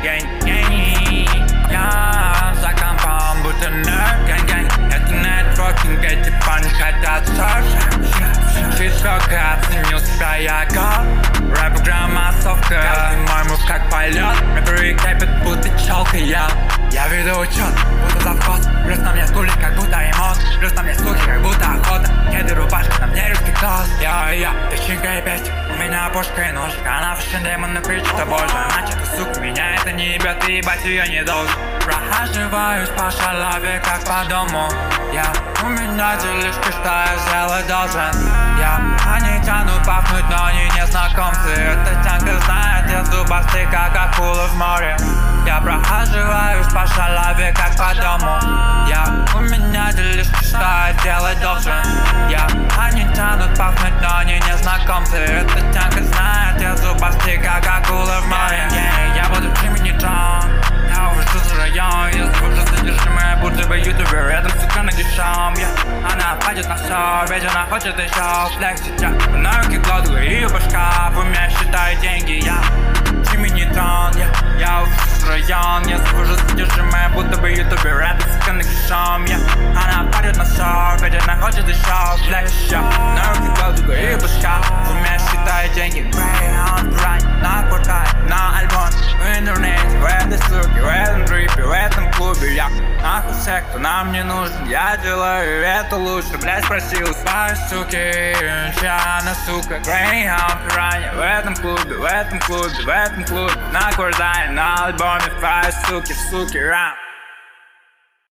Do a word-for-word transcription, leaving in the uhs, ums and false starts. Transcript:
гэнь-гэнь. Я за компом будто нерд, гэнь-гэнь. Это нетворкинг, эти парни хотят серф. Жестоко оценил себя я гад. Рэп-игра массовка, каждый мой мув как полет. Рэперы кипят, будто челка я. Я веду учет, будто завхоз. Плюс на мне стулья, как будто ремонт. Плюс на мне слухи, как будто охота. Кеды, рубашка, на мне русский тост. Я-я, тычинка и песнь. У меня пушка и нож. Она фэшн демон, но кричит, о боже. Значит, у сука, меня это не ебет, и ебать ее не должен. Прохаживаюсь по шалаве, как по дому. Я, у меня делишки, что я сделать должен. Я, они тянут пахнуть, но они не знакомцы. Эта тянка знает, я зубастый, как акула в море. Я прохаживаюсь по шалаве, как по дому. Я, у меня делишки, что я делать должен. Я, они тянут пахнуть, но они не знакомцы. Эта тянка знает, я зубастый, как акула в море. Yeah, я буду Джимми Джон. Я увожу за район. Я слышу содержимое, будто бы ютубер. Рядом сука нагишом. Yeah. Она пойдет на все, ведь она хочет еще флексить. Yeah. На руки кладу ее башка, в уме считаю деньги. Я Джимми Нейтрон. Yeah. Я увожу за район. Я слышу содержимое, будто бы ютубер. Рядом сука нагишом. Yeah. Она пойдет на все, ведь она хочет еще флексить. Yeah. На руки кладу ее башка, в уме считаю деньги. Greyhound Pride, на портай, на альбом, в интернете, в этой ссылке, в этом трипе, в этом клубе. Я нахуй все, кто нам не нужен, я делаю это лучше. Блять, спросил свои суки, чья сука. Greyhound Piranha, в этом клубе, в этом клубе, в этом клубе. На кордане, на альбоме, файл суки, суки, рам.